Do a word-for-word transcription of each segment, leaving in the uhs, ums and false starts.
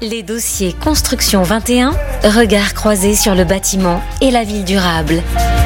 Les dossiers Construction vingt et un, regard croisé sur le bâtiment et la ville durable.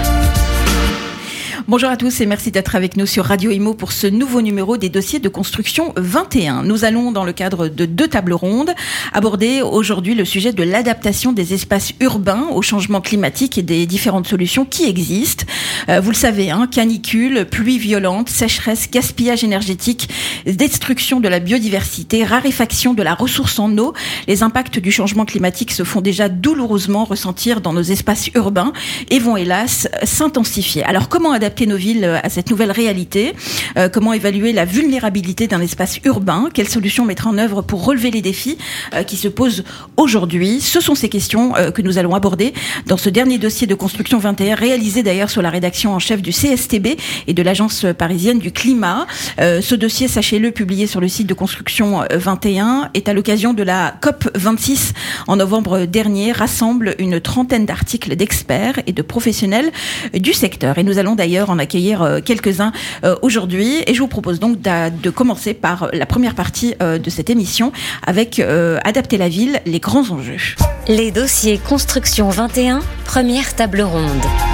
Bonjour à tous et merci d'être avec nous sur Radio Imo pour ce nouveau numéro des dossiers de construction vingt et un. Nous allons, dans le cadre de deux tables rondes, aborder aujourd'hui le sujet de l'adaptation des espaces urbains au changement climatique et des différentes solutions qui existent. Euh, vous le savez, hein, canicule, pluie violente, sécheresse, gaspillage énergétique, destruction de la biodiversité, raréfaction de la ressource en eau. Les impacts du changement climatique se font déjà douloureusement ressentir dans nos espaces urbains et vont hélas s'intensifier. Alors comment adapter nos villes à cette nouvelle réalité, euh, comment évaluer la vulnérabilité d'un espace urbain, quelles solutions mettre en œuvre pour relever les défis euh, qui se posent aujourd'hui. Ce sont ces questions euh, que nous allons aborder dans ce dernier dossier de construction vingt et un, réalisé d'ailleurs sur la rédaction en chef du C S T B et de l'Agence parisienne du climat. Euh, ce dossier, sachez-le, publié sur le site de construction vingt et un, est à l'occasion de la C O P vingt-six en novembre dernier, rassemble une trentaine d'articles d'experts et de professionnels du secteur. Et nous allons d'ailleurs en accueillir quelques-uns aujourd'hui. Et je vous propose donc de commencer par la première partie de cette émission avec Adapter la ville, les grands enjeux. Les dossiers Construction vingt et un, première table ronde.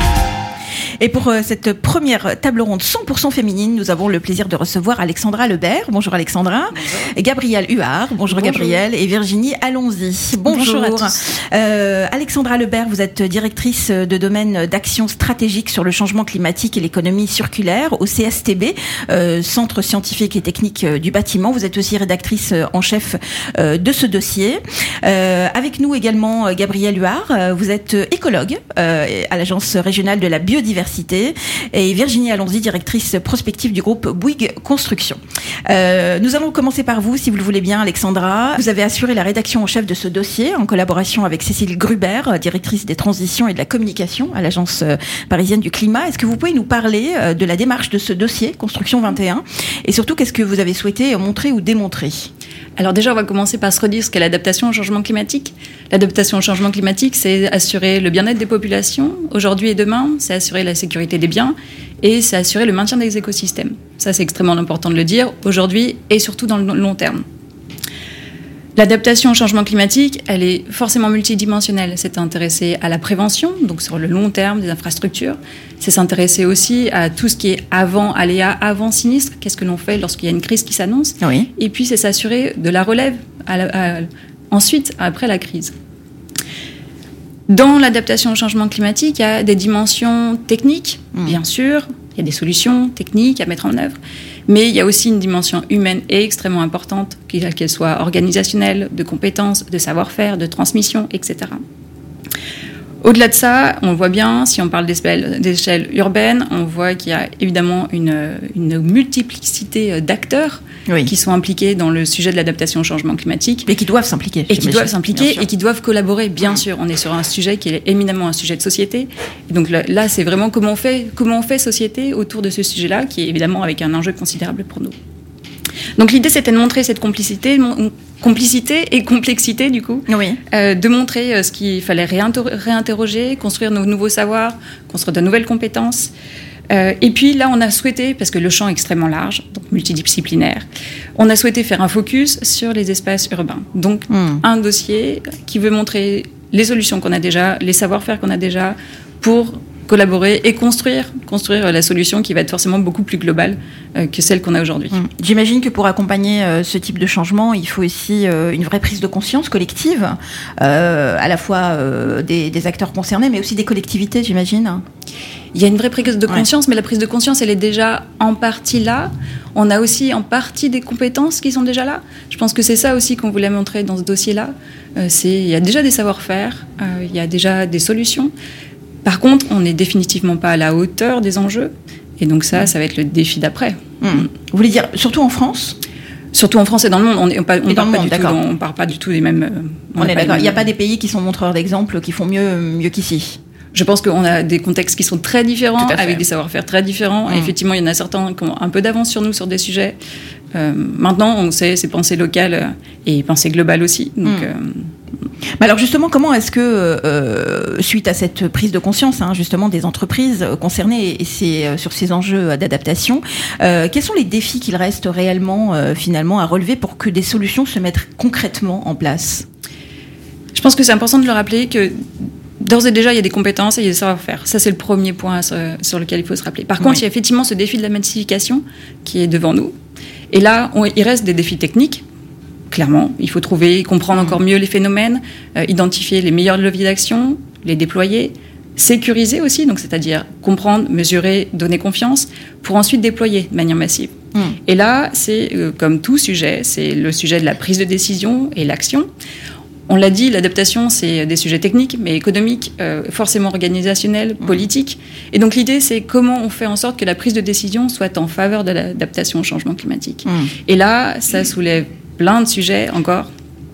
Et pour euh, cette première table ronde cent pour cent féminine, nous avons le plaisir de recevoir Alexandra Lebert. Bonjour Alexandra. Bonjour. Et Gabrielle Huard. Bonjour, Bonjour Gabrielle. Et Virginie Allons-y. Bonjour. Bonjour à tous. Euh, Alexandra Lebert, vous êtes directrice de domaine d'action stratégique sur le changement climatique et l'économie circulaire au C S T B, euh, Centre scientifique et technique du bâtiment. Vous êtes aussi rédactrice en chef euh, de ce dossier. Euh, avec nous également Gabrielle Huard. Vous êtes écologue euh, à l'Agence régionale de la biodiversité. Et Virginie Allons-y, directrice prospective du groupe Bouygues Construction. Euh, nous allons commencer par vous, si vous le voulez bien, Alexandra. Vous avez assuré la rédaction en chef de ce dossier en collaboration avec Cécile Gruber, directrice des transitions et de la communication à l'Agence parisienne du climat. Est-ce que vous pouvez nous parler de la démarche de ce dossier, Construction vingt et un, et surtout qu'est-ce que vous avez souhaité montrer ou démontrer ? Alors déjà, on va commencer par se redire ce qu'est l'adaptation au changement climatique. L'adaptation au changement climatique, c'est assurer le bien-être des populations, aujourd'hui et demain, c'est assurer la sécurité des biens, et c'est assurer le maintien des écosystèmes. Ça, c'est extrêmement important de le dire, aujourd'hui et surtout dans le long terme. L'adaptation au changement climatique, elle est forcément multidimensionnelle. C'est intéresser à la prévention, donc sur le long terme des infrastructures. C'est s'intéresser aussi à tout ce qui est avant aléa, avant sinistre. Qu'est-ce que l'on fait lorsqu'il y a une crise qui s'annonce ? Oui. Et puis, c'est s'assurer de la relève à la, à, ensuite, après la crise. Dans l'adaptation au changement climatique, il y a des dimensions techniques, mmh. bien sûr. Il y a des solutions techniques à mettre en œuvre. Mais il y a aussi une dimension humaine et extrêmement importante, qu'elle soit organisationnelle, de compétences, de savoir-faire, de transmission, et cetera. Au-delà de ça, on voit bien, si on parle d'échelle, d'échelle urbaine, on voit qu'il y a évidemment une, une multiplicité d'acteurs oui. qui sont impliqués dans le sujet de l'adaptation au changement climatique. Et qui doivent s'impliquer. Et qui doivent s'impliquer et qui doivent collaborer, bien sûr. On est sur un sujet qui est éminemment un sujet de société. Et donc là, là, c'est vraiment comment on fait, comment on fait société autour de ce sujet-là, qui est évidemment avec un enjeu considérable pour nous. Donc l'idée, c'était de montrer cette complicité, complicité et complexité, du coup, oui. euh, de montrer euh, ce qu'il fallait réinter- réinterroger, construire nos nouveaux savoirs, construire de nouvelles compétences. Euh, et puis là, on a souhaité, parce que le champ est extrêmement large, donc multidisciplinaire, on a souhaité faire un focus sur les espaces urbains. Donc mmh. un dossier qui veut montrer les solutions qu'on a déjà, les savoir-faire qu'on a déjà, pour collaborer et construire, construire la solution qui va être forcément beaucoup plus globale euh, que celle qu'on a aujourd'hui. Mmh. J'imagine que pour accompagner euh, ce type de changement, il faut aussi euh, une vraie prise de conscience collective, euh, à la fois euh, des, des acteurs concernés, mais aussi des collectivités, j'imagine. Il y a une vraie prise de conscience, ouais. mais la prise de conscience, elle est déjà en partie là. On a aussi en partie des compétences qui sont déjà là. Je pense que c'est ça aussi qu'on voulait montrer dans ce dossier-là. Euh, c'est, il y a déjà des savoir-faire, euh, il y a déjà des solutions. Par contre, on n'est définitivement pas à la hauteur des enjeux. Et donc ça, ça va être le défi d'après. Mmh. Vous voulez dire, surtout en France ? Surtout en France et dans le monde. On ne on part, on part pas du tout des mêmes... On, on est d'accord. Il n'y a pas des pays qui sont montreurs d'exemple, qui font mieux, mieux qu'ici ? Je pense qu'on a des contextes qui sont très différents, avec des savoir-faire très différents. Mmh. Et effectivement, il y en a certains qui ont un peu d'avance sur nous sur des sujets. Euh, maintenant, on sait, c'est penser local et penser global aussi. Donc... Mmh. Euh, Mais alors justement, comment est-ce que, euh, suite à cette prise de conscience hein, justement des entreprises concernées et ces, sur ces enjeux d'adaptation, euh, quels sont les défis qu'il reste réellement euh, finalement à relever pour que des solutions se mettent concrètement en place ? Je pense que c'est important de le rappeler que d'ores et déjà, il y a des compétences et il y a des savoir-faire. Ça, c'est le premier point sur, sur lequel il faut se rappeler. Par contre, oui. il y a effectivement ce défi de la massification qui est devant nous. Et là, on, il reste des défis techniques. Clairement, il faut trouver, comprendre encore mieux les phénomènes, euh, identifier les meilleurs leviers d'action, les déployer, sécuriser aussi, donc c'est-à-dire comprendre, mesurer, donner confiance, pour ensuite déployer de manière massive. Mmh. Et là, c'est euh, comme tout sujet, c'est le sujet de la prise de décision et l'action. On l'a dit, l'adaptation, c'est des sujets techniques, mais économiques, euh, forcément organisationnels, mmh. politiques. Et donc l'idée, c'est comment on fait en sorte que la prise de décision soit en faveur de l'adaptation au changement climatique. Mmh. Et là, ça soulève plein de sujets encore,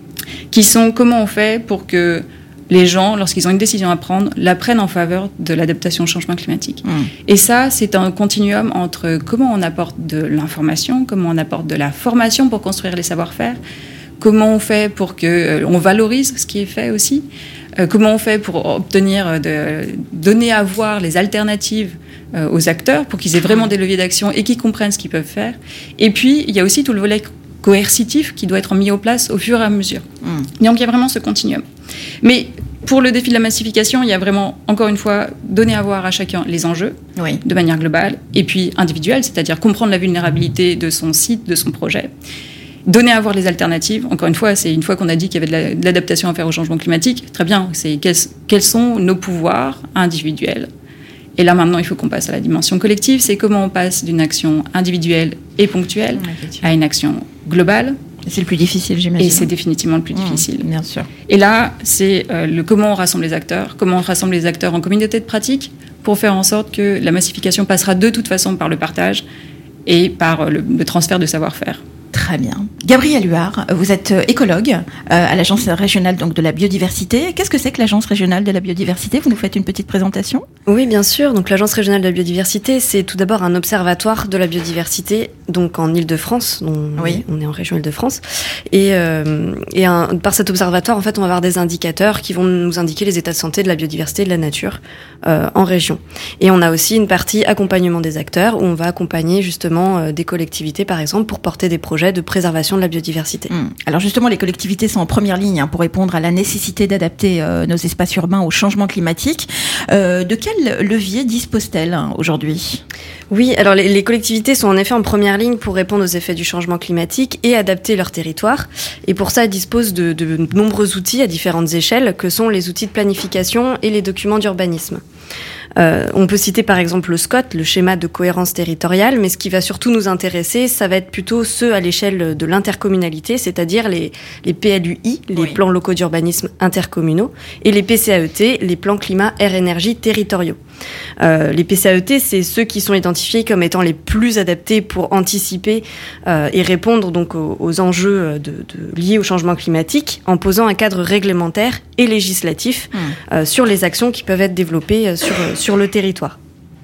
qui sont comment on fait pour que les gens, lorsqu'ils ont une décision à prendre, la prennent en faveur de l'adaptation au changement climatique. Mmh. Et ça, c'est un continuum entre comment on apporte de l'information, comment on apporte de la formation pour construire les savoir-faire, comment on fait pour qu'on euh, valorise ce qui est fait aussi, euh, comment on fait pour obtenir, de, donner à voir les alternatives euh, aux acteurs pour qu'ils aient vraiment des leviers d'action et qu'ils comprennent ce qu'ils peuvent faire. Et puis, il y a aussi tout le volet coercitif qui doit être mis en place au fur et à mesure. Mmh. Donc il y a vraiment ce continuum. Mais pour le défi de la massification, il y a vraiment, encore une fois, donner à voir à chacun les enjeux oui. de manière globale et puis individuelle, c'est-à-dire comprendre la vulnérabilité de son site, de son projet. Donner à voir les alternatives. Encore une fois, c'est une fois qu'on a dit qu'il y avait de, la, de l'adaptation à faire au changement climatique, très bien, c'est quels, quels sont nos pouvoirs individuels. Et là, maintenant, il faut qu'on passe à la dimension collective. C'est comment on passe d'une action individuelle et ponctuelle oui, à une action globale. C'est le plus difficile, j'imagine. Et c'est définitivement le plus mmh, difficile. Bien sûr. Et là, c'est euh, le comment on rassemble les acteurs, comment on rassemble les acteurs en communauté de pratique pour faire en sorte que la massification passera de toute façon par le partage et par le, le transfert de savoir-faire. Très bien. Gabrielle Huard, vous êtes écologue euh, à l'Agence régionale donc, de la biodiversité. Qu'est-ce que c'est que l'Agence régionale de la biodiversité ? Vous nous faites une petite présentation ? Oui, bien sûr. Donc, l'Agence régionale de la biodiversité, c'est tout d'abord un observatoire de la biodiversité, donc en Île-de-France. Oui. On est en région Île-de-France. Et, euh, et un, par cet observatoire, en fait, on va avoir des indicateurs qui vont nous indiquer les états de santé de la biodiversité et de la nature euh, en région. Et on a aussi une partie accompagnement des acteurs où on va accompagner justement euh, des collectivités, par exemple, pour porter des projets de préservation de la biodiversité. Mmh. Alors justement, les collectivités sont en première ligne hein, pour répondre à la nécessité d'adapter euh, nos espaces urbains au changement climatique. Euh, de quel levier disposent-elles hein, aujourd'hui ? Oui, alors les, les collectivités sont en effet en première ligne pour répondre aux effets du changement climatique et adapter leur territoire. Et pour ça, elles disposent de, de nombreux outils à différentes échelles, que sont les outils de planification et les documents d'urbanisme. Euh, on peut citer par exemple le S C O T, le schéma de cohérence territoriale, mais ce qui va surtout nous intéresser, ça va être plutôt ceux à l'échelle de l'intercommunalité, c'est-à-dire les, les P L U I, les oui. plans locaux d'urbanisme intercommunaux, et les P C A E T, les plans climat air énergie territoriaux. Euh, les P C A E T, c'est ceux qui sont identifiés comme étant les plus adaptés pour anticiper euh, et répondre donc aux, aux enjeux de, de, liés au changement climatique, en posant un cadre réglementaire et législatif mmh. euh, sur les actions qui peuvent être développées euh, sur, euh, sur le territoire.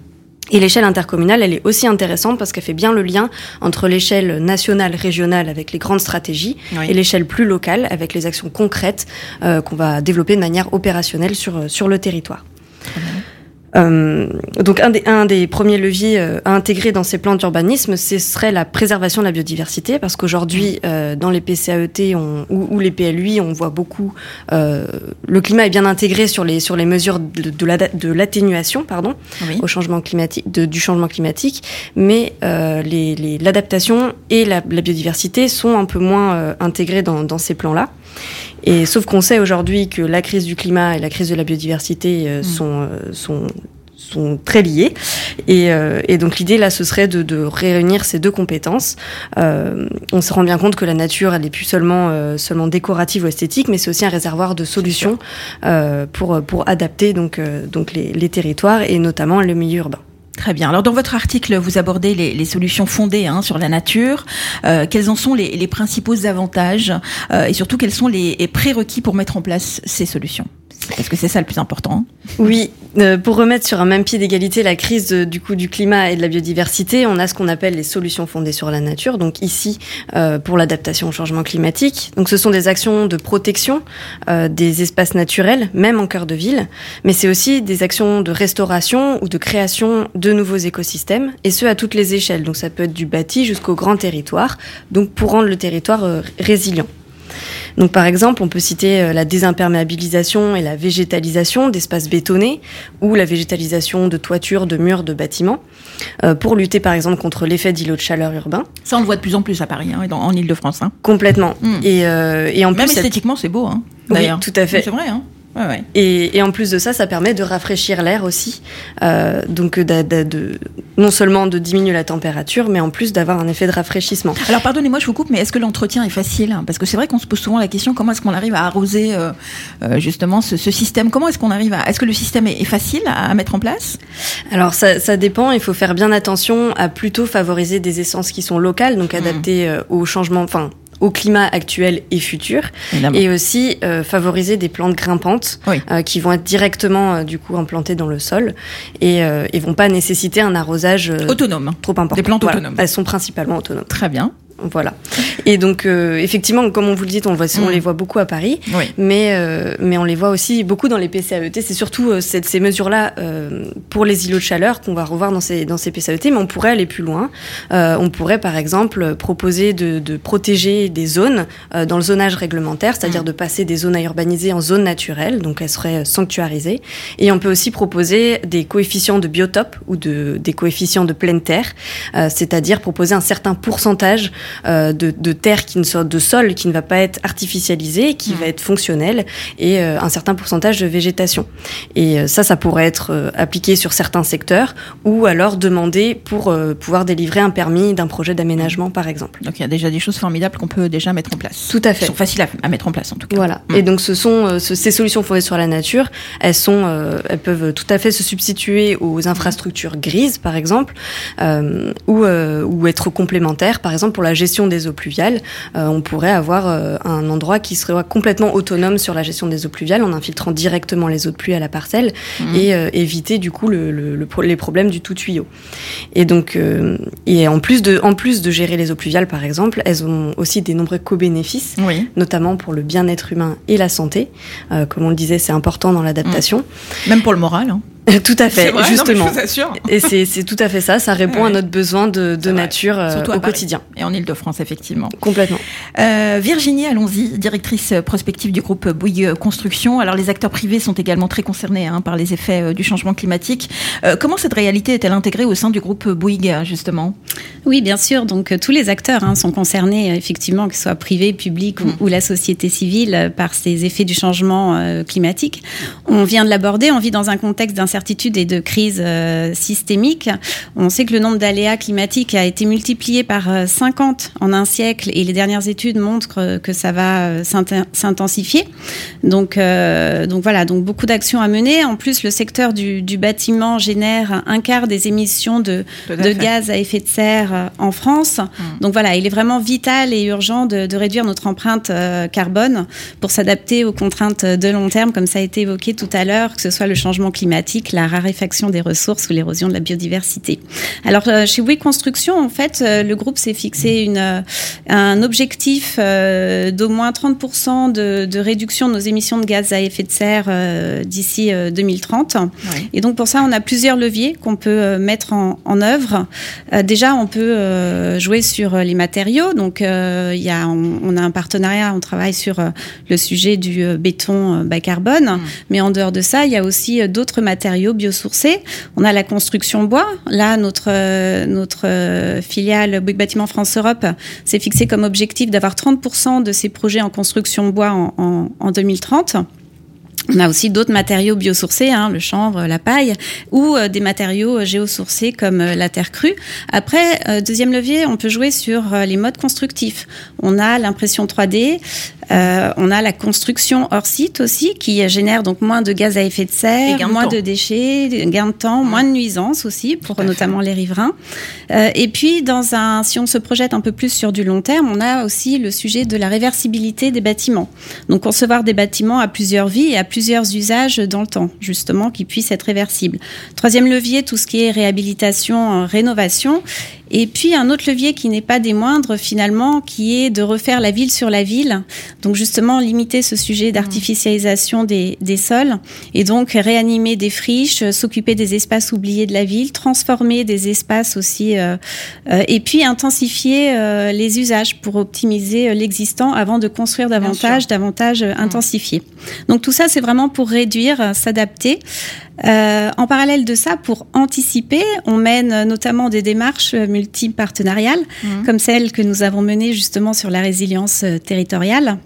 Et l'échelle intercommunale, elle est aussi intéressante parce qu'elle fait bien le lien entre l'échelle nationale, régionale avec les grandes stratégies oui. et l'échelle plus locale avec les actions concrètes euh, qu'on va développer de manière opérationnelle sur, sur le territoire. Très bien. Euh, donc un des, un des premiers leviers euh, à intégrer dans ces plans d'urbanisme, ce serait la préservation de la biodiversité, parce qu'aujourd'hui, euh, dans les P C A E T on, ou, ou les P L U I, on voit beaucoup, euh, le climat est bien intégré sur les, sur les mesures de, de, la, de l'atténuation pardon, oui. au changement climatique, de, du changement climatique, mais euh, les, les, l'adaptation et la, la biodiversité sont un peu moins euh, intégrés dans, dans ces plans-là. Et sauf qu'on sait aujourd'hui que la crise du climat et la crise de la biodiversité euh, mmh. sont, euh, sont, sont très liées. Et, euh, et donc l'idée là, ce serait de, de réunir ces deux compétences. Euh, on se rend bien compte que la nature, elle n'est plus seulement, euh, seulement décorative ou esthétique, mais c'est aussi un réservoir de solutions euh, pour, pour adapter donc, euh, donc les, les territoires et notamment le milieu urbain. Très bien. Alors, dans votre article, vous abordez les, les solutions fondées hein, sur la nature. Euh, quels en sont les, les principaux avantages euh, et surtout, quels sont les, les prérequis pour mettre en place ces solutions ? Parce que c'est ça le plus important. Oui, euh, pour remettre sur un même pied d'égalité la crise de, du coup du climat et de la biodiversité, on a ce qu'on appelle les solutions fondées sur la nature. Donc ici, euh, pour l'adaptation au changement climatique. Donc ce sont des actions de protection euh, des espaces naturels, même en cœur de ville. Mais c'est aussi des actions de restauration ou de création de nouveaux écosystèmes, et ce à toutes les échelles. Donc ça peut être du bâti jusqu'au grand territoire, donc pour rendre le territoire euh, résilient. Donc par exemple, on peut citer la désimperméabilisation et la végétalisation d'espaces bétonnés ou la végétalisation de toitures, de murs, de bâtiments, euh, pour lutter par exemple contre l'effet d'îlots de chaleur urbains. Ça, on le voit de plus en plus à Paris, hein, et dans, en Ile-de-France. Hein. Complètement. Mmh. Et, euh, et en Même plus, esthétiquement, c'est beau, hein, d'ailleurs. Oui, tout à fait. C'est vrai, hein. Ouais, ouais. Et, et en plus de ça, ça permet de rafraîchir l'air aussi, euh, donc de, de, de, non seulement de diminuer la température, mais en plus d'avoir un effet de rafraîchissement. Alors pardonnez-moi, je vous coupe, mais est-ce que l'entretien est facile ? Parce que c'est vrai qu'on se pose souvent la question, comment est-ce qu'on arrive à arroser euh, euh, justement ce, ce système ? Comment est-ce qu'on arrive à... Est-ce que le système est, est facile à, à mettre en place ? Alors ça, ça dépend, il faut faire bien attention à plutôt favoriser des essences qui sont locales, donc adaptées mmh. euh, au changement... Enfin, au climat actuel et futur, évidemment. Et aussi euh, favoriser des plantes grimpantes oui. euh, qui vont être directement euh, du coup implantées dans le sol et, euh, et vont pas nécessiter un arrosage euh, autonome, trop important. Des plantes voilà. autonomes. Elles sont principalement autonomes. Très bien. Voilà. Et donc, euh, effectivement, comme on vous le dit, on, voit, on mmh. les voit beaucoup à Paris, oui. mais, euh, mais on les voit aussi beaucoup dans les P C A E T. C'est surtout euh, cette, ces mesures-là euh, pour les îlots de chaleur qu'on va revoir dans ces, dans ces P C A E T, mais on pourrait aller plus loin. Euh, on pourrait, par exemple, proposer de, de protéger des zones euh, dans le zonage réglementaire, c'est-à-dire mmh. de passer des zones à urbaniser en zones naturelles, donc elles seraient sanctuarisées. Et on peut aussi proposer des coefficients de biotope ou de, des coefficients de pleine terre, euh, c'est-à-dire proposer un certain pourcentage Euh, de, de terre qui ne soit de sol qui ne va pas être artificialisé, qui mmh. va être fonctionnel et euh, un certain pourcentage de végétation. Et euh, ça, ça pourrait être euh, appliqué sur certains secteurs ou alors demandé pour euh, pouvoir délivrer un permis d'un projet d'aménagement, par exemple. Donc il y a déjà des choses formidables qu'on peut déjà mettre en place. Tout à fait. Qui sont faciles à, à mettre en place en tout cas. Voilà. Mmh. Et donc ce sont euh, ce, ces solutions fondées sur la nature, elles sont, euh, elles peuvent tout à fait se substituer aux infrastructures grises, par exemple, euh, ou euh, ou être complémentaires, par exemple pour la gestion des eaux pluviales, euh, on pourrait avoir euh, un endroit qui serait complètement autonome sur la gestion des eaux pluviales en infiltrant directement les eaux de pluie à la parcelle mmh. et euh, éviter du coup le, le, le, les problèmes du tout tuyau. Et donc, euh, et en plus de, en plus de gérer les eaux pluviales par exemple, elles ont aussi des nombreux co-bénéfices, oui. notamment pour le bien-être humain et la santé. Euh, comme on le disait, c'est important dans l'adaptation. Mmh. Même pour le moral, hein. Tout à fait, vrai, justement. Non, je vous assure. Et c'est, c'est tout à fait ça. Ça répond ouais. à notre besoin de, de nature euh, au Paris. quotidien. Et en Ile-de-France, effectivement. Complètement. Euh, Virginie, allons-y, directrice prospective du groupe Bouygues Construction. Alors, les acteurs privés sont également très concernés hein, par les effets euh, du changement climatique. Euh, comment cette réalité est-elle intégrée au sein du groupe Bouygues, justement ? Oui, bien sûr. Donc, euh, tous les acteurs hein, sont concernés, effectivement, que ce soit privé, public mmh. ou, ou la société civile, euh, par ces effets du changement euh, climatique. On vient de l'aborder. On vit dans un contexte d'incertitude et de crise euh, systémique. On sait que le nombre d'aléas climatiques a été multiplié par euh, cinquante en un siècle et les dernières études montrent euh, que ça va euh, s'intensifier. Donc, euh, donc voilà, donc beaucoup d'actions à mener. En plus, le secteur du, du bâtiment génère un quart des émissions de, de gaz à effet de serre euh, en France. Mmh. Donc voilà, il est vraiment vital et urgent de, de réduire notre empreinte euh, carbone pour s'adapter aux contraintes de long terme, comme ça a été évoqué tout à l'heure, que ce soit le changement climatique, la raréfaction des ressources ou l'érosion de la biodiversité. Alors, euh, chez Bouygues Construction, en fait, euh, le groupe s'est fixé une, euh, un objectif euh, d'au moins trente pour cent de, de réduction de nos émissions de gaz à effet de serre euh, d'ici euh, deux mille trente. Ouais. Et donc, pour ça, on a plusieurs leviers qu'on peut euh, mettre en, en œuvre. Euh, déjà, on peut euh, jouer sur les matériaux. Donc, euh, y a, on, on a un partenariat, on travaille sur euh, le sujet du euh, béton euh, bas carbone. Mmh. Mais en dehors de ça, il y a aussi euh, d'autres matériaux biosourcés. On a la construction bois. Là, notre, euh, notre euh, filiale Bouygues Bâtiment France Europe s'est fixé comme objectif d'avoir trente pour cent de ses projets en construction bois en, en, en deux mille trente. On a aussi d'autres matériaux biosourcés, hein, le chanvre, la paille, ou euh, des matériaux géosourcés comme euh, la terre crue. Après, euh, deuxième levier, on peut jouer sur euh, les modes constructifs. On a l'impression trois D, euh, on a la construction hors site aussi, qui génère donc moins de gaz à effet de serre, de moins de, de déchets, gain de temps, mmh. moins de nuisances aussi, pour notamment les riverains. Euh, et puis, dans un, si on se projette un peu plus sur du long terme, on a aussi le sujet de la réversibilité des bâtiments. Donc, concevoir des bâtiments à plusieurs vies et à plusieurs usages dans le temps, justement, qui puissent être réversibles. Troisième levier, tout ce qui est réhabilitation, euh, rénovation. Et puis, un autre levier qui n'est pas des moindres, finalement, qui est de refaire la ville sur la ville. Donc justement limiter ce sujet d'artificialisation des, des sols et donc réanimer des friches, s'occuper des espaces oubliés de la ville, transformer des espaces aussi euh, euh, et puis intensifier euh, les usages pour optimiser l'existant avant de construire davantage, davantage euh, intensifier. Donc tout ça c'est vraiment pour réduire, s'adapter. Euh, en parallèle de ça, pour anticiper, on mène notamment des démarches multipartenariales, mmh. comme celle que nous avons menée justement sur la résilience territoriale.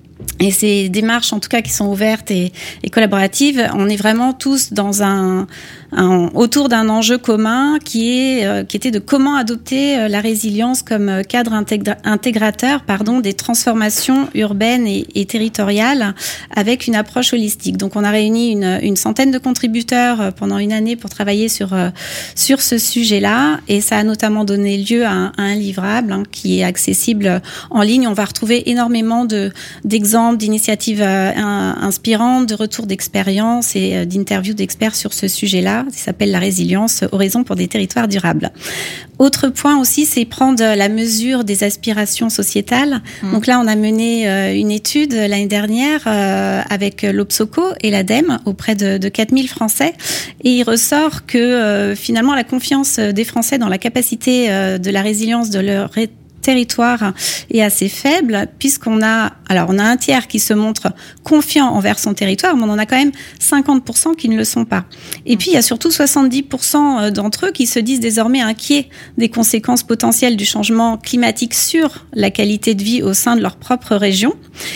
Et ces démarches, en tout cas, qui sont ouvertes et, et collaboratives, on est vraiment tous dans un, un autour d'un enjeu commun qui est euh, qui était de comment adopter euh, la résilience comme cadre intégra- intégrateur, pardon, des transformations urbaines et, et territoriales avec une approche holistique. Donc, on a réuni une, une centaine de contributeurs pendant une année pour travailler sur euh, sur ce sujet-là, et ça a notamment donné lieu à un, à un livrable hein, qui est accessible en ligne. On va retrouver énormément de d'exemples d'initiatives euh, inspirantes, de retours d'expérience et euh, d'interviews d'experts sur ce sujet-là. Ça s'appelle la résilience, horizon pour des territoires durables. Autre point aussi, c'est prendre la mesure des aspirations sociétales. Mmh. Donc là, on a mené euh, une étude l'année dernière euh, avec l'Obsoco et l'ADEME auprès de, de quatre mille Français. Et il ressort que euh, finalement, la confiance des Français dans la capacité euh, de la résilience de leur ré- territoire est assez faible, puisqu'on a, alors on a un tiers qui se montre confiant envers son territoire, mais on en a quand même cinquante pour cent qui ne le sont pas. Et puis il y a surtout soixante-dix pour cent d'entre eux qui se disent désormais inquiets des conséquences potentielles du changement climatique sur la qualité de vie au sein de leur propre région.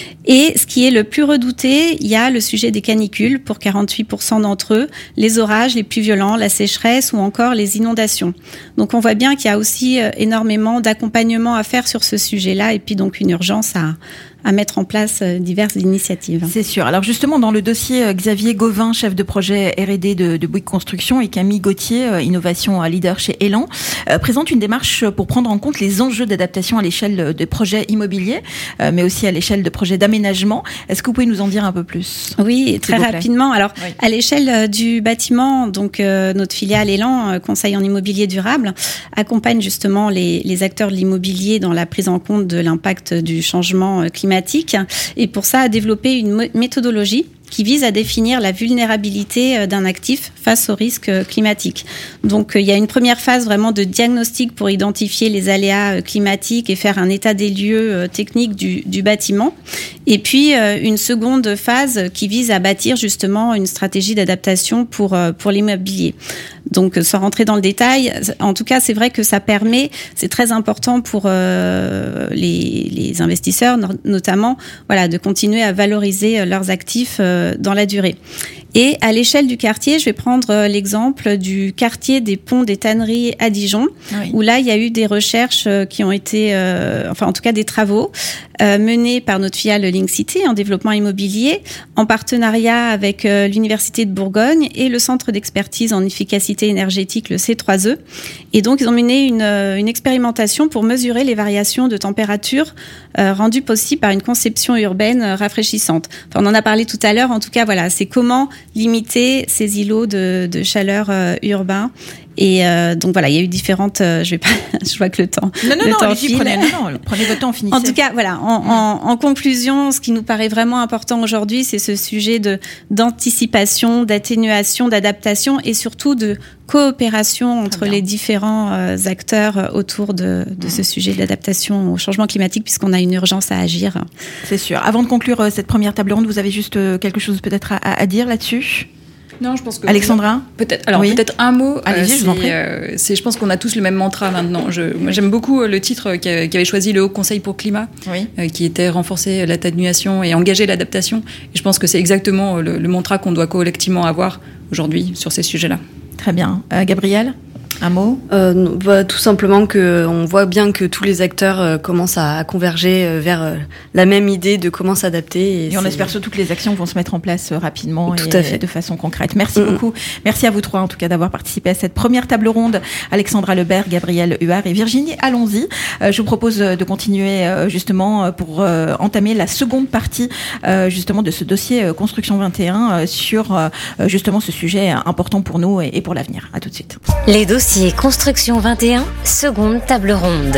Et ce qui est le plus redouté, il y a le sujet des canicules pour quarante-huit pour cent d'entre eux, les orages les plus violents, la sécheresse ou encore les inondations. Donc on voit bien qu'il y a aussi énormément d'accompagnement à faire sur ce sujet-là, et puis donc une urgence à, à mettre en place diverses initiatives. C'est sûr. Alors justement, dans le dossier, Xavier Gauvin, chef de projet R et D de, de Bouygues Construction, et Camille Gauthier, innovation leader chez Elan, euh, présente une démarche pour prendre en compte les enjeux d'adaptation à l'échelle des projets immobiliers, euh, mais aussi à l'échelle de projets d'aménagement. Est-ce que vous pouvez nous en dire un peu plus ? Oui, très rapidement. Alors, oui. À l'échelle du bâtiment, donc euh, notre filiale Elan, Conseil en immobilier durable, accompagne justement les, les acteurs de l'immobilier dans la prise en compte de l'impact du changement climatique, et pour ça a développé une méthodologie qui vise à définir la vulnérabilité d'un actif face aux risques climatiques. Donc, il y a une première phase vraiment de diagnostic pour identifier les aléas climatiques et faire un état des lieux techniques du, du bâtiment. Et puis, une seconde phase qui vise à bâtir justement une stratégie d'adaptation pour, pour l'immobilier. Donc, sans rentrer dans le détail, en tout cas, c'est vrai que ça permet, c'est très important pour euh, les, les investisseurs, notamment, voilà, de continuer à valoriser leurs actifs euh, dans la durée. Et à l'échelle du quartier, je vais prendre l'exemple du quartier des Ponts des Tanneries à Dijon, oui. où là, il y a eu des recherches qui ont été, euh, enfin en tout cas des travaux, euh, menés par notre filiale Link City en développement immobilier, en partenariat avec euh, l'Université de Bourgogne et le Centre d'expertise en efficacité énergétique, le C trois E. Et donc, ils ont mené une, une expérimentation pour mesurer les variations de température euh, rendues possibles par une conception urbaine rafraîchissante. Enfin, on en a parlé tout à l'heure. En tout cas, voilà, c'est comment limiter ces îlots de, de chaleur euh, urbains. Et euh, donc voilà, il y a eu différentes. Euh, je vais pas. Je vois que le temps. Non non le non, temps allez-y, prenez, non, non, prenez votre temps, finissez. En tout cas, voilà. En, en, en conclusion, ce qui nous paraît vraiment important aujourd'hui, c'est ce sujet de d'anticipation, d'atténuation, d'adaptation et surtout de coopération entre les différents euh, acteurs autour de, de mmh. ce sujet de l'adaptation au changement climatique, puisqu'on a une urgence à agir. C'est sûr. Avant de conclure euh, cette première table ronde, vous avez juste euh, quelque chose peut-être à, à dire là-dessus ? Non, je pense que Alexandra, peut-être. Alors oui. peut-être un mot. Allez-y, euh, je vous en prie. Euh, c'est, je pense qu'on a tous le même mantra maintenant. Je, moi, j'aime beaucoup le titre qu'avait choisi le Haut Conseil pour le climat, oui. euh, qui était renforcer l'atténuation et engager l'adaptation. Et je pense que c'est exactement le, le mantra qu'on doit collectivement avoir aujourd'hui sur ces sujets-là. Très bien, euh, Gabrielle. Un mot euh, non, bah, tout simplement que on voit bien que tous les acteurs euh, commencent à, à converger euh, vers euh, la même idée de comment s'adapter. Et, et on espère surtout que les actions vont se mettre en place euh, rapidement tout et à fait. de façon concrète. Merci mmh. beaucoup. Merci à vous trois en tout cas d'avoir participé à cette première table ronde. Alexandra Lebert, Gabrielle Huard et Virginie Allons-y. Euh, je vous propose de continuer euh, justement pour euh, entamer la seconde partie euh, justement de ce dossier euh, Construction vingt et un euh, sur euh, justement ce sujet important pour nous et, et pour l'avenir. À tout de suite. Les dossiers Construction vingt et un, seconde table ronde.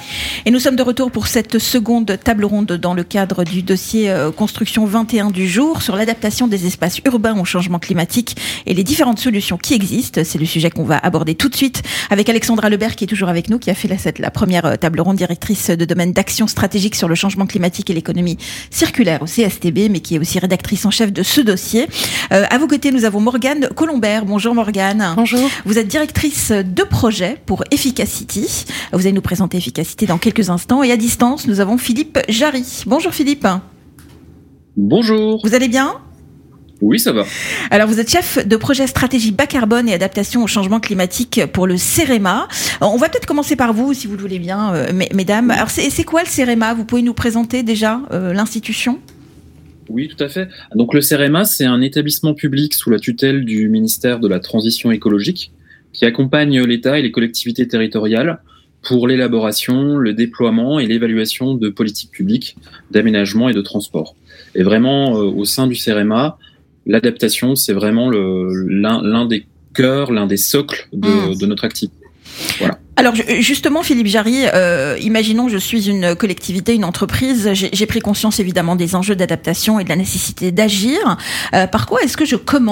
Et nous sommes de retour pour cette seconde table ronde dans le cadre du dossier euh, Construction vingt et un du jour sur l'adaptation des espaces urbains au changement climatique et les différentes solutions qui existent. C'est le sujet qu'on va aborder tout de suite avec Alexandra Lebert qui est toujours avec nous, qui a fait la, cette, la première table ronde, directrice de domaine d'action stratégique sur le changement climatique et l'économie circulaire au C S T B, mais qui est aussi rédactrice en chef de ce dossier. Euh, à vos côtés, nous avons Morgane Colombert. Bonjour Morgane. Bonjour. Vous êtes directrice de projet pour Efficacity. Vous allez nous présenter Efficacity dans quelques instants. Et à distance, nous avons Philippe Jarry. Bonjour Philippe. Bonjour. Vous allez bien ? Oui, ça va. Alors, vous êtes chef de projet stratégie bas carbone et adaptation au changement climatique pour le CEREMA. On va peut-être commencer par vous, si vous le voulez bien, euh, mesdames. Alors, c'est, c'est quoi le CEREMA ? Vous pouvez nous présenter déjà euh, l'institution ? Oui, tout à fait. Donc, le CEREMA, c'est un établissement public sous la tutelle du ministère de la Transition écologique qui accompagne l'État et les collectivités territoriales pour l'élaboration, le déploiement et l'évaluation de politiques publiques d'aménagement et de transport. Et vraiment, euh, au sein du CEREMA, l'adaptation, c'est vraiment le, l'un, l'un des cœurs, l'un des socles de, mmh. de notre activité. Voilà. Alors justement, Philippe Jarry, euh, imaginons je suis une collectivité, une entreprise, j'ai, j'ai pris conscience évidemment des enjeux d'adaptation et de la nécessité d'agir. Euh, par quoi est-ce que je commence ?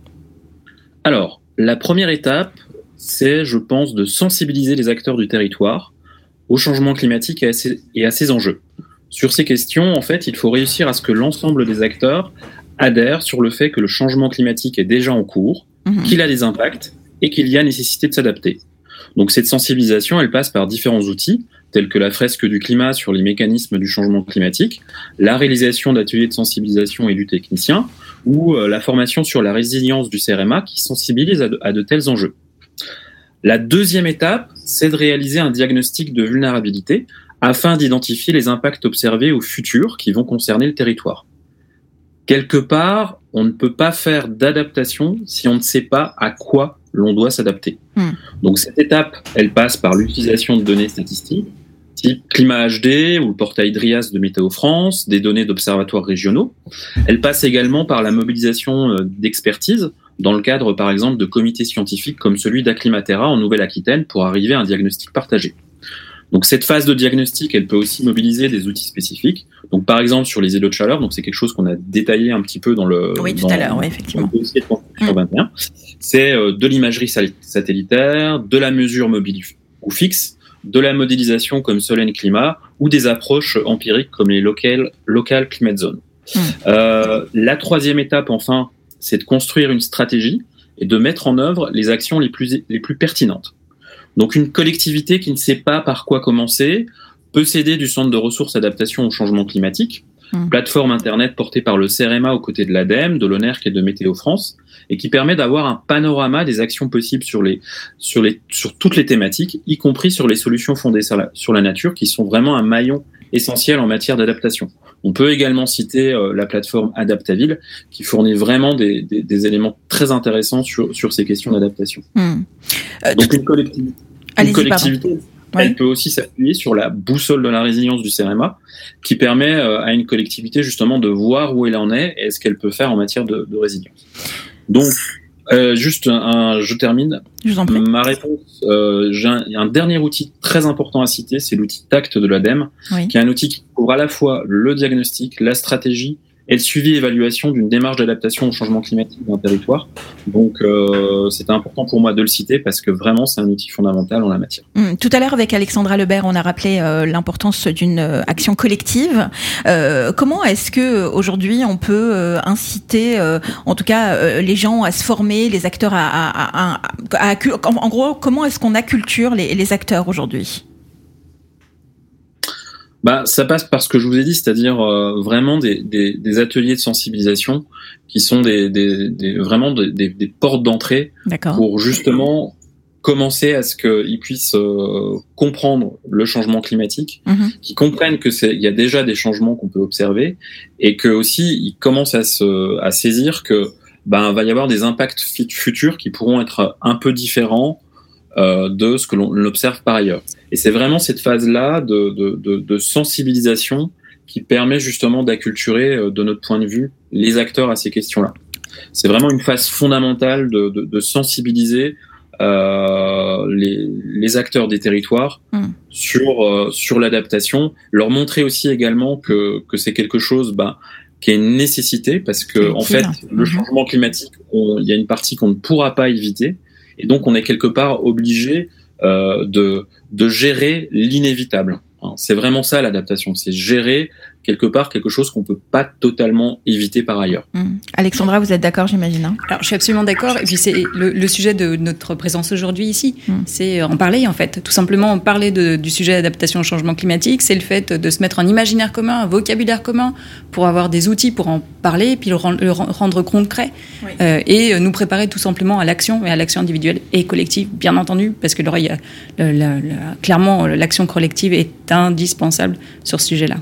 Alors, la première étape, c'est, je pense, de sensibiliser les acteurs du territoire au changement climatique et à ses, et à ses enjeux. Sur ces questions, en fait, il faut réussir à ce que l'ensemble des acteurs adhèrent sur le fait que le changement climatique est déjà en cours, mmh. qu'il a des impacts et qu'il y a nécessité de s'adapter. Donc cette sensibilisation, elle passe par différents outils, tels que la fresque du climat sur les mécanismes du changement climatique, la réalisation d'ateliers de sensibilisation et du technicien, ou euh, la formation sur la résilience du CEREMA qui sensibilise à de, à de tels enjeux. La deuxième étape, c'est de réaliser un diagnostic de vulnérabilité afin d'identifier les impacts observés au futur qui vont concerner le territoire. Quelque part, on ne peut pas faire d'adaptation si on ne sait pas à quoi l'on doit s'adapter. Mmh. Donc cette étape, elle passe par l'utilisation de données statistiques, type Climat H D ou le portail DRIAS de Météo France, des données d'observatoires régionaux. Elle passe également par la mobilisation d'expertise, dans le cadre par exemple de comités scientifiques comme celui d'Acclimatera en Nouvelle-Aquitaine pour arriver à un diagnostic partagé. Donc cette phase de diagnostic, elle peut aussi mobiliser des outils spécifiques. Donc par exemple sur les îlots de chaleur, donc c'est quelque chose qu'on a détaillé un petit peu dans le, oui, tout dans, à l'heure, oui, effectivement. dans le dossier de Construction mmh. vingt et un. C'est euh, de l'imagerie satellitaire, de la mesure mobile ou fixe, de la modélisation comme Solène Climat ou des approches empiriques comme les local, local climate zone. Mmh. Euh, la troisième étape, enfin, c'est de construire une stratégie et de mettre en œuvre les actions les plus, les plus pertinentes. Donc une collectivité qui ne sait pas par quoi commencer peut s'aider du Centre de ressources adaptation au changement climatique, mmh. plateforme internet portée par le CEREMA aux côtés de l'ADEME, de l'ONERC et de Météo France, et qui permet d'avoir un panorama des actions possibles sur, les, sur, les, sur toutes les thématiques, y compris sur les solutions fondées sur la, sur la nature, qui sont vraiment un maillon essentiel en matière d'adaptation. On peut également citer euh, la plateforme Adaptaville, qui fournit vraiment des, des, des éléments très intéressants sur, sur ces questions d'adaptation. Mmh. Euh, Donc une collectivité, une collectivité elle oui. peut aussi s'appuyer sur la boussole de la résilience du CEREMA, qui permet euh, à une collectivité justement de voir où elle en est et ce qu'elle peut faire en matière de, de résilience. Donc, euh, juste un, un, je termine. Je vous en prie. Ma réponse, euh, j'ai un, un dernier outil très important à citer, c'est l'outil TACT de l'ADEME, oui. qui est un outil qui couvre à la fois le diagnostic, la stratégie et le suivi et évaluation d'une démarche d'adaptation au changement climatique d'un territoire. Donc, euh, c'était important pour moi de le citer parce que vraiment, c'est un outil fondamental en la matière. Mmh. Tout à l'heure, avec Alexandra Lebert, on a rappelé euh, l'importance d'une euh, action collective. Euh, comment est-ce que aujourd'hui on peut euh, inciter, euh, en tout cas, euh, les gens à se former, les acteurs à, à, à, à, à en, en gros, comment est-ce qu'on acculture les, les acteurs aujourd'hui ? Bah, ça passe par ce que je vous ai dit, c'est-à-dire euh, vraiment des, des, des ateliers de sensibilisation qui sont des, des, des vraiment des, des, des portes d'entrée D'accord. pour justement commencer à ce qu'ils puissent euh, comprendre le changement climatique, mm-hmm. qu'ils comprennent que c'est il y a déjà des changements qu'on peut observer et que aussi ils commencent à se à saisir que ben va y avoir des impacts futurs qui pourront être un peu différents euh, de ce que l'on observe par ailleurs. Et c'est vraiment cette phase-là de, de, de, de sensibilisation qui permet justement d'acculturer, euh, de notre point de vue, les acteurs à ces questions-là. C'est vraiment une phase fondamentale de, de, de sensibiliser euh, les, les acteurs des territoires mmh. sur euh, sur l'adaptation, leur montrer aussi également que que c'est quelque chose bah, qui est une nécessité parce que en fait mmh. le changement climatique, il y a une partie qu'on ne pourra pas éviter et donc on est quelque part obligé euh, de de gérer l'inévitable. C'est vraiment ça l'adaptation, c'est gérer quelque part quelque chose qu'on peut pas totalement éviter par ailleurs. Mmh. Alexandra, vous êtes d'accord, j'imagine hein? Alors, je suis absolument d'accord. Et puis, c'est le, le sujet de notre présence aujourd'hui ici. Mmh. C'est en parler, en fait. Tout simplement, parler de, du sujet d'adaptation au changement climatique, c'est le fait de se mettre un imaginaire commun, un vocabulaire commun, pour avoir des outils pour en parler, et puis le rendre, le rendre concret. Oui. Euh, et nous préparer tout simplement à l'action, et à l'action individuelle et collective, bien entendu, parce que là, il y a, la, la, la, clairement, l'action collective est indispensable sur ce sujet-là.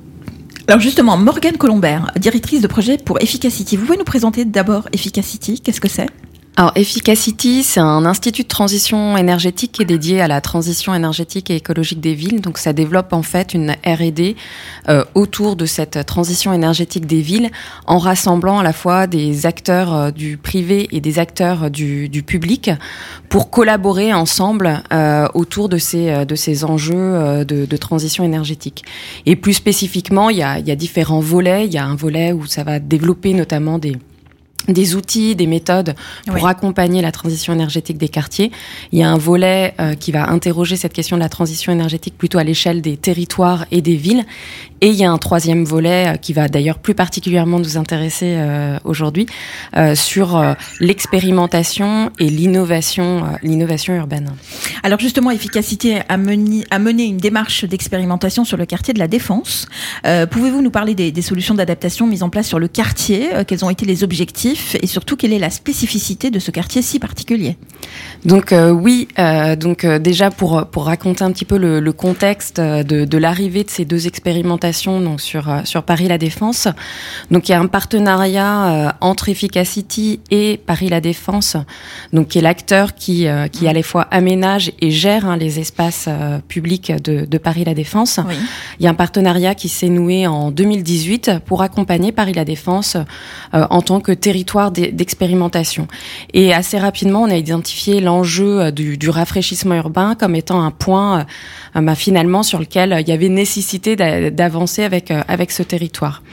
Alors justement, Morgane Colombert, directrice de projet pour Efficacity. Vous pouvez nous présenter d'abord Efficacity, qu'est-ce que c'est ? Alors Efficacity, c'est un institut de transition énergétique qui est dédié à la transition énergétique et écologique des villes. Donc ça développe en fait une R et D euh, autour de cette transition énergétique des villes en rassemblant à la fois des acteurs euh, du privé et des acteurs euh, du, du public pour collaborer ensemble euh, autour de ces, de ces enjeux euh, de, de transition énergétique. Et plus spécifiquement, il y a, il y a différents volets. Il y a un volet où ça va développer notamment des des outils, des méthodes pour oui. accompagner la transition énergétique des quartiers. Il y a un volet euh, qui va interroger cette question de la transition énergétique plutôt à l'échelle des territoires et des villes. Et il y a un troisième volet euh, qui va d'ailleurs plus particulièrement nous intéresser euh, aujourd'hui euh, sur euh, l'expérimentation et l'innovation, euh, l'innovation urbaine. Alors justement, Efficacity a mené, a mené une démarche d'expérimentation sur le quartier de la Défense. Euh, pouvez-vous nous parler des, des solutions d'adaptation mises en place sur le quartier ? euh, Quels ont été les objectifs ? Et surtout, quelle est la spécificité de ce quartier si particulier ? Donc euh, oui, euh, donc euh, déjà pour pour raconter un petit peu le, le contexte de, de l'arrivée de ces deux expérimentations donc sur sur Paris La Défense. Donc il y a un partenariat euh, entre Efficacity et Paris La Défense, donc qui est l'acteur qui euh, qui à la fois aménage et gère hein, les espaces euh, publics de, de Paris La Défense. Oui. Il y a un partenariat qui s'est noué en deux mille dix-huit pour accompagner Paris La Défense euh, en tant que territoire d'expérimentation. Et assez rapidement, on a identifié l'enjeu du, du rafraîchissement urbain comme étant un point euh, bah, finalement sur lequel il y avait nécessité d'avancer avec, euh, avec ce territoire.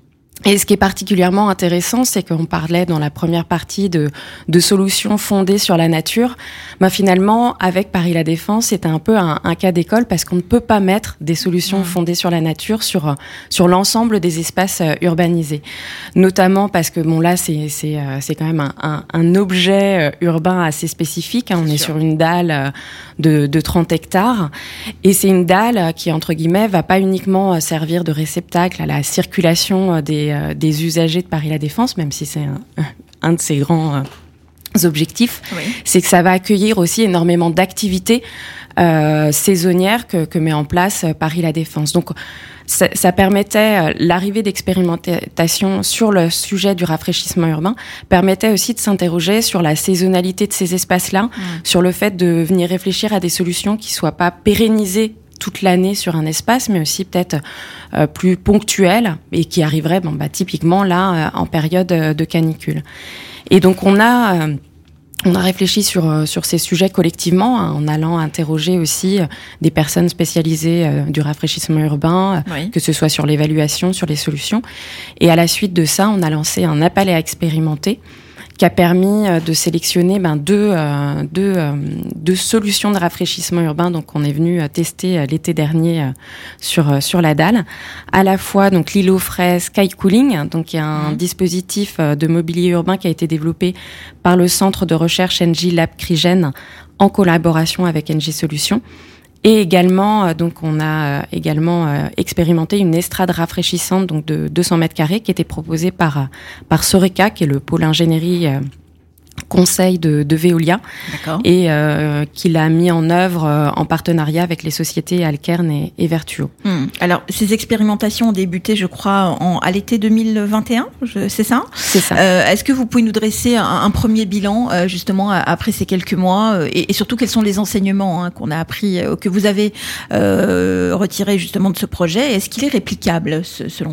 Et ce qui est particulièrement intéressant, c'est qu'on parlait dans la première partie de, de solutions fondées sur la nature. Ben finalement, avec Paris La Défense, c'était un peu un, un cas d'école parce qu'on ne peut pas mettre des solutions fondées sur la nature sur sur l'ensemble des espaces urbanisés. Notamment parce que bon là, c'est c'est c'est quand même un, un, un objet urbain assez spécifique. Hein. On est sur une dalle de, de trente hectares et c'est une dalle qui entre guillemets va pas uniquement servir de réceptacle à la circulation des des usagers de Paris La Défense, même si c'est un, un de ses grands euh, objectifs, oui. c'est que ça va accueillir aussi énormément d'activités euh, saisonnières que, que met en place Paris La Défense. Donc, ça, ça permettait, l'arrivée d'expérimentation sur le sujet du rafraîchissement urbain, permettait aussi de s'interroger sur la saisonnalité de ces espaces-là, mmh. sur le fait de venir réfléchir à des solutions qui soient pas pérennisées toute l'année sur un espace, mais aussi peut-être euh, plus ponctuel et qui arriverait, bon, bah, typiquement là euh, en période euh, de canicule. Et donc on a euh, on a réfléchi sur euh, sur ces sujets collectivement hein, en allant interroger aussi euh, des personnes spécialisées euh, du rafraîchissement urbain, euh, oui. que ce soit sur l'évaluation, sur les solutions. Et à la suite de ça, on a lancé un appel à expérimenter qui a permis de sélectionner ben, deux, euh, deux, euh, deux solutions de rafraîchissement urbain. Donc, on est venu tester l'été dernier euh, sur sur la dalle. À la fois donc l'îlot frais Sky Cooling, donc il y a un mmh. dispositif de mobilier urbain qui a été développé par le centre de recherche Engie Lab Crigène en collaboration avec Engie Solutions. Et également, donc, on a également euh, expérimenté une estrade rafraîchissante donc de deux cents mètres carrés qui était proposée par par Soreca, qui est le pôle ingénierie euh, conseil de, de Veolia, D'accord. et euh, qu'il a mis en œuvre euh, en partenariat avec les sociétés Alkern et, et Vertuo. Hum. Alors, ces expérimentations ont débuté, je crois, en, à l'été deux mille vingt et un, je, c'est ça ? C'est ça. Euh, est-ce que vous pouvez nous dresser un, un premier bilan, euh, justement, après ces quelques mois, euh, et, et surtout, quels sont les enseignements hein, qu'on a appris, euh, que vous avez euh, retirés, justement, de ce projet ? Est-ce qu'il est réplicable, ce, selon vous ?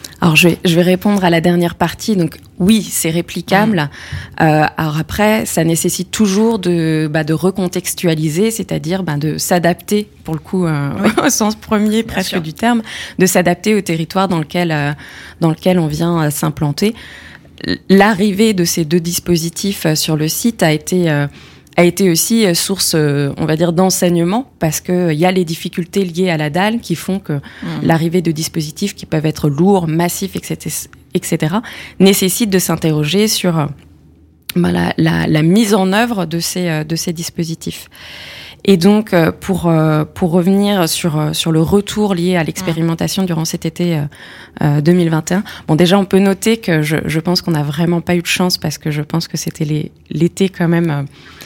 Alors je vais, je vais répondre à la dernière partie. Donc oui, c'est réplicable. Mmh. Euh, alors après, ça nécessite toujours de, bah, de recontextualiser, c'est-à-dire bah, de s'adapter, pour le coup, euh, oui. au sens premier Bien presque sûr. Du terme, de s'adapter au territoire dans lequel, euh, dans lequel on vient euh, s'implanter. L'arrivée de ces deux dispositifs euh, sur le site a été euh, a été aussi source, on va dire, d'enseignement, parce que il y a les difficultés liées à la dalle qui font que mmh. l'arrivée de dispositifs qui peuvent être lourds, massifs, et cetera, nécessite de s'interroger sur bah, la, la, la mise en œuvre de ces, de ces dispositifs. Et donc, pour, pour revenir sur, sur le retour lié à l'expérimentation durant cet été euh, deux mille vingt et un, bon, déjà, on peut noter que je, je pense qu'on n'a vraiment pas eu de chance, parce que je pense que c'était les, l'été quand même...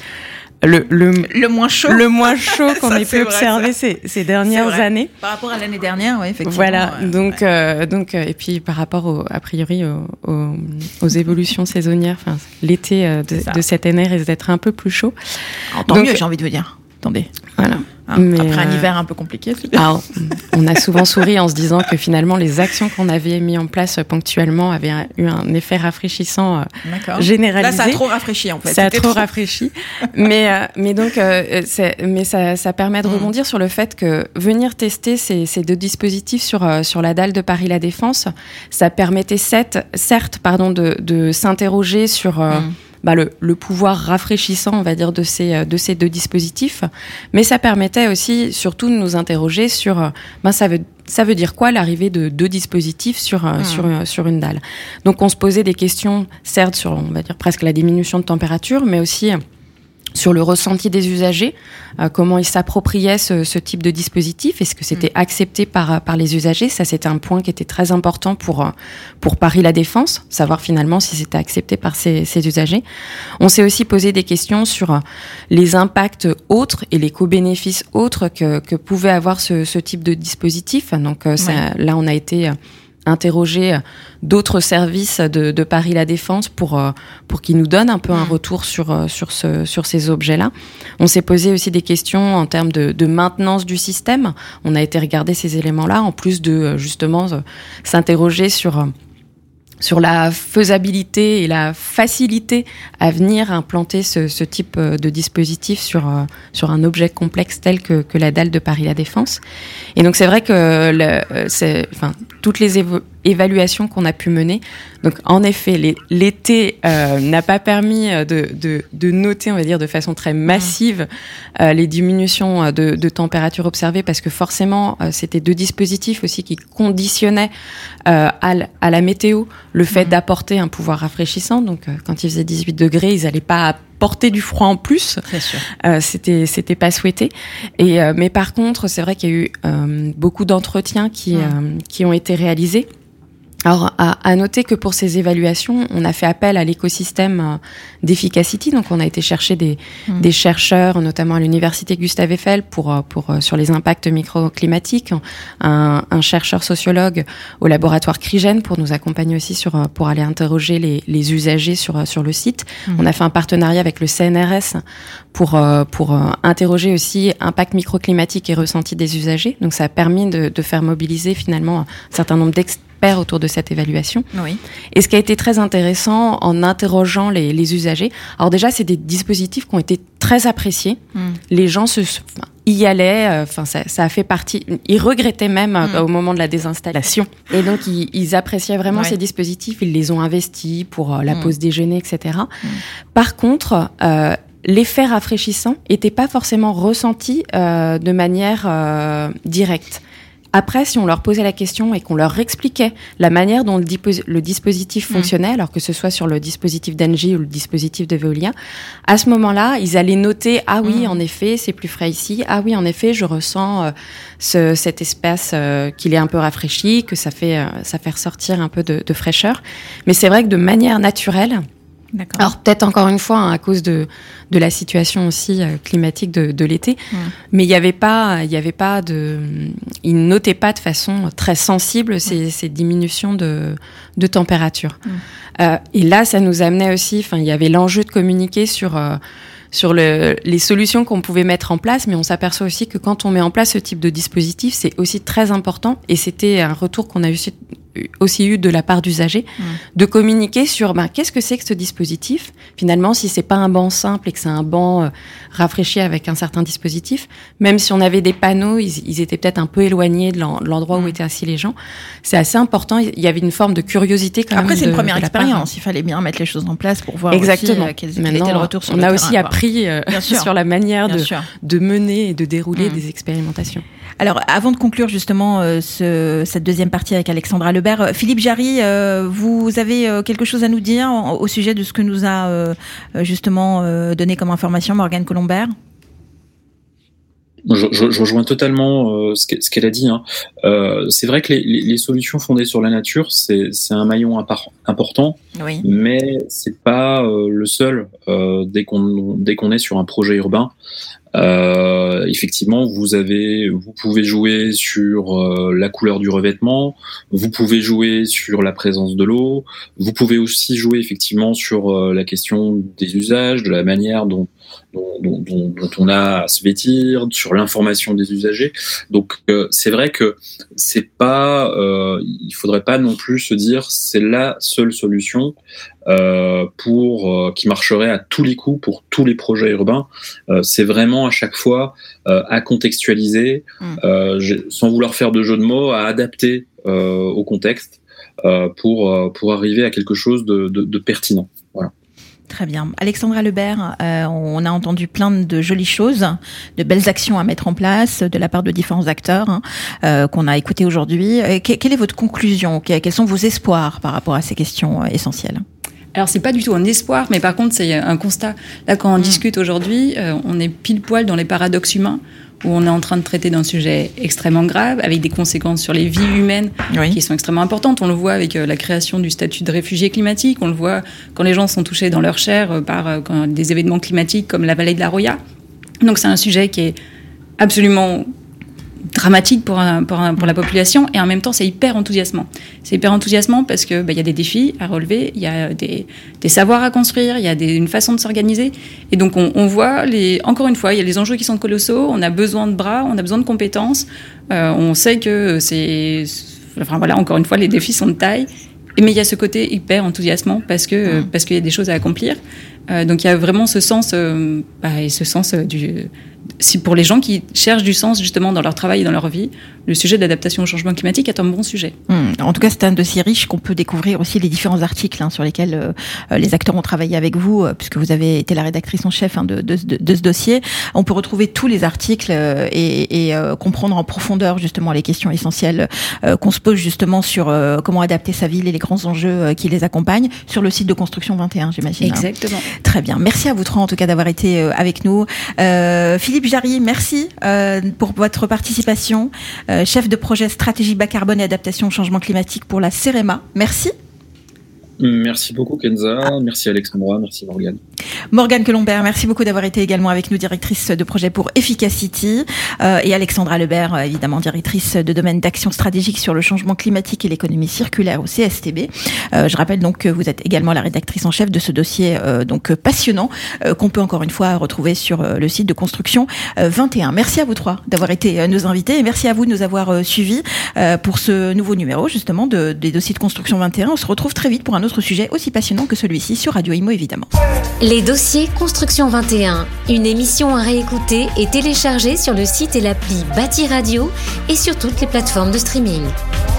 Le, le, le moins chaud, le moins chaud qu'on ait pu observer ces, ces dernières années. Par rapport à l'année dernière, oui, effectivement. Voilà, ouais, donc, ouais. Euh, donc, euh, et puis par rapport au, a priori aux, aux, aux évolutions saisonnières, enfin, l'été euh, de, de cette année risque d'être un peu plus chaud. Alors, tant donc, mieux, j'ai envie de vous dire. Attendez. Voilà. Hein, mais après un euh... hiver un peu compliqué. C'est bien. Alors, on a souvent souri en se disant que finalement les actions qu'on avait mis en place ponctuellement avaient un, eu un effet rafraîchissant euh, généralisé. Là, ça a trop rafraîchi en fait. Ça a trop, trop rafraîchi. mais euh, mais donc, euh, c'est, mais ça, ça permet de rebondir mmh. sur le fait que venir tester ces, ces deux dispositifs sur euh, sur la dalle de Paris La Défense, ça permettait certes, certes pardon, de, de s'interroger sur euh, mmh. Bah, le, le pouvoir rafraîchissant, on va dire, de ces, de ces deux dispositifs. Mais ça permettait aussi, surtout, de nous interroger sur, ben, ça veut, ça veut dire quoi l'arrivée de deux dispositifs sur, mmh. sur, sur une dalle. Donc, on se posait des questions, certes, sur, on va dire, presque la diminution de température, mais aussi sur le ressenti des usagers, euh, comment ils s'appropriaient ce, ce type de dispositif, est-ce que c'était mmh. accepté par, par les usagers. Ça, c'était un point qui était très important pour, pour Paris La Défense, savoir finalement si c'était accepté par ces, ces usagers. On s'est aussi posé des questions sur les impacts autres et les co-bénéfices autres que, que pouvait avoir ce, ce type de dispositif. Donc euh, ça, ouais. là, on a été... interroger d'autres services de, de Paris La Défense pour pour qu'ils nous donnent un peu un retour sur sur ce sur ces objets-là. On s'est posé aussi des questions en termes de, de maintenance du système. On a été regarder ces éléments-là en plus de justement s'interroger sur sur la faisabilité et la facilité à venir implanter ce, ce type de dispositif sur euh, sur un objet complexe tel que, que la dalle de Paris La Défense. Et donc c'est vrai que le, c'est, enfin, toutes les évo- évaluations qu'on a pu mener, donc en effet les, l'été euh, n'a pas permis de, de, de noter, on va dire, de façon très massive euh, les diminutions de, de température observées, parce que forcément euh, c'était deux dispositifs aussi qui conditionnaient euh, à, l- à la météo le fait mmh. d'apporter un pouvoir rafraîchissant. Donc, euh, quand il faisait dix-huit degrés, ils n'allaient pas apporter du froid en plus. C'est sûr. Euh, c'était, c'était pas souhaité. Et, euh, mais par contre, c'est vrai qu'il y a eu euh, beaucoup d'entretiens qui, mmh. euh, qui ont été réalisés. Alors, à, à noter que pour ces évaluations, on a fait appel à l'écosystème euh, d'Efficacity. Donc, on a été chercher des, mmh. des chercheurs, notamment à l'université Gustave Eiffel, pour, pour, euh, sur les impacts microclimatiques. Un, un chercheur sociologue au laboratoire Crigène pour nous accompagner aussi sur, pour aller interroger les, les usagers sur, sur le site. Mmh. On a fait un partenariat avec le C N R S pour, euh, pour euh, interroger aussi impact microclimatique et ressenti des usagers. Donc, ça a permis de, de faire mobiliser finalement un certain nombre d'experts autour de cette évaluation. Oui. Et ce qui a été très intéressant en interrogeant les, les usagers, alors déjà, c'est des dispositifs qui ont été très appréciés. Mm. Les gens se, enfin, y allaient, enfin, euh, ça, ça a fait partie, ils regrettaient même mm. euh, au moment de la désinstallation. Et donc, ils, ils appréciaient vraiment ouais. ces dispositifs, ils les ont investis pour euh, la mm. pause déjeuner, et cetera. Mm. Par contre, euh, l'effet rafraîchissant n'était pas forcément ressenti euh, de manière euh, directe. Après, si on leur posait la question et qu'on leur expliquait la manière dont le, dipos- le dispositif fonctionnait, mmh. alors que ce soit sur le dispositif d'Engie ou le dispositif de Veolia, à ce moment-là, ils allaient noter « Ah oui, mmh. en effet, c'est plus frais ici. Ah oui, en effet, je ressens euh, ce, cet espace euh, qu'il est un peu rafraîchi, que ça fait, euh, ça fait ressortir un peu de, de fraîcheur. » Mais c'est vrai que de manière naturelle, D'accord. alors peut-être encore une fois hein, à cause de de la situation aussi euh, climatique de, de l'été, mmh. mais il y avait pas il y avait pas de ils notaient pas de façon très sensible ces, mmh. ces diminutions de de température. Mmh. Euh, et là ça nous amenait aussi, enfin il y avait l'enjeu de communiquer sur euh, sur le, les solutions qu'on pouvait mettre en place, mais on s'aperçoit aussi que quand on met en place ce type de dispositif, c'est aussi très important, et c'était un retour qu'on a eu aussi eu de la part d'usagers, mmh. de communiquer sur ben, qu'est-ce que c'est que ce dispositif. Finalement, si c'est pas un banc simple et que c'est un banc euh, rafraîchi avec un certain dispositif, même si on avait des panneaux, ils, ils étaient peut-être un peu éloignés de l'endroit mmh. où étaient assis les gens. C'est assez important. Il y avait une forme de curiosité quand Après, même. Après, c'est de, une première expérience. Part. Il fallait bien mettre les choses en place pour voir Exactement. aussi euh, quel, quel était le retour sur on le a terrain. aussi appris euh, sur la manière de, de mener et de dérouler mmh. des expérimentations. Alors, avant de conclure justement euh, ce, cette deuxième partie avec Alexandra Lebert, euh, Philippe Jarry, euh, vous avez euh, quelque chose à nous dire au, au sujet de ce que nous a euh, justement euh, donné comme information Morgane Colombert ? Je, je, je rejoins totalement euh, ce qu'elle, ce qu'elle a dit. Hein. Euh, c'est vrai que les, les, les solutions fondées sur la nature, c'est, c'est un maillon impar- important, oui. mais c'est pas euh, le seul. Euh, dès qu'on dès qu'on est sur un projet urbain, euh, effectivement, vous avez, vous pouvez jouer sur euh, la couleur du revêtement, vous pouvez jouer sur la présence de l'eau, vous pouvez aussi jouer effectivement sur euh, la question des usages, de la manière dont Dont, dont, dont on a à se vêtir, sur l'information des usagers. Donc euh, c'est vrai que c'est pas, euh, il faudrait pas non plus se dire c'est la seule solution euh, pour euh, qui marcherait à tous les coups pour tous les projets urbains. Euh, c'est vraiment à chaque fois euh, à contextualiser, mmh. euh, sans vouloir faire de jeu de mots, à adapter euh, au contexte euh, pour euh, pour arriver à quelque chose de, de, de pertinent. Voilà. Très bien. Alexandra Lebert, euh, on a entendu plein de jolies choses, de belles actions à mettre en place de la part de différents acteurs hein, euh, qu'on a écoutés aujourd'hui. Que, quelle est votre conclusion ? Quels sont vos espoirs par rapport à ces questions euh, essentielles ? Alors, c'est pas du tout un espoir, mais par contre, c'est un constat. Là, quand on mmh. discute aujourd'hui, euh, on est pile poil dans les paradoxes humains, où on est en train de traiter d'un sujet extrêmement grave, avec des conséquences sur les vies humaines oui. qui sont extrêmement importantes. On le voit avec la création du statut de réfugié climatique, on le voit quand les gens sont touchés dans leur chair par quand, des événements climatiques comme la vallée de la Roya. Donc c'est un sujet qui est absolument dramatique pour, un, pour, un, pour la population, et en même temps c'est hyper enthousiasmant. C'est hyper enthousiasmant parce que bah, y a des défis à relever, il y a des, des savoirs à construire, il y a des, une façon de s'organiser, et donc on, on voit, les, encore une fois, il y a les enjeux qui sont colossaux, on a besoin de bras, on a besoin de compétences, euh, on sait que c'est... Enfin voilà, encore une fois, les défis sont de taille, mais il y a ce côté hyper enthousiasmant parce que mmh. parce qu'il y a des choses à accomplir. Euh, donc il y a vraiment ce sens, euh, bah, et ce sens euh, du... Si pour les gens qui cherchent du sens justement dans leur travail et dans leur vie, le sujet de l'adaptation au changement climatique est un bon sujet. Mmh. En tout cas, c'est un dossier riche qu'on peut découvrir aussi les différents articles hein, sur lesquels euh, les acteurs ont travaillé avec vous, euh, puisque vous avez été la rédactrice en chef hein, de, de, de, de ce dossier. On peut retrouver tous les articles euh, et, et euh, comprendre en profondeur justement les questions essentielles euh, qu'on se pose justement sur euh, comment adapter sa ville et les grands enjeux euh, qui les accompagnent sur le site de Construction vingt et un, j'imagine. Exactement. Hein. Très bien. Merci à vous trois en tout cas d'avoir été euh, avec nous. Euh, Philippe Jarry, merci euh, pour votre participation. Euh, chef de projet stratégie bas carbone et adaptation au changement climatique pour la CEREMA. Merci. Merci beaucoup Kenza, merci Alexandra, merci Morgane. Morgane Colombert, merci beaucoup d'avoir été également avec nous, directrice de projet pour Efficacity, euh, et Alexandra Lebert, évidemment directrice de domaine d'action stratégique sur le changement climatique et l'économie circulaire au C S T B. Euh, je rappelle donc que vous êtes également la rédactrice en chef de ce dossier euh, donc passionnant euh, qu'on peut encore une fois retrouver sur euh, le site de Construction euh, vingt et un. Merci à vous trois d'avoir été euh, nos invités et merci à vous de nous avoir euh, suivis euh, pour ce nouveau numéro justement de, des dossiers de Construction vingt et un. On se retrouve très vite pour un autre sujet aussi passionnant que celui-ci sur Radio Imo évidemment. Les dossiers Construction vingt et un, une émission à réécouter et télécharger sur le site et l'appli Bâti Radio et sur toutes les plateformes de streaming.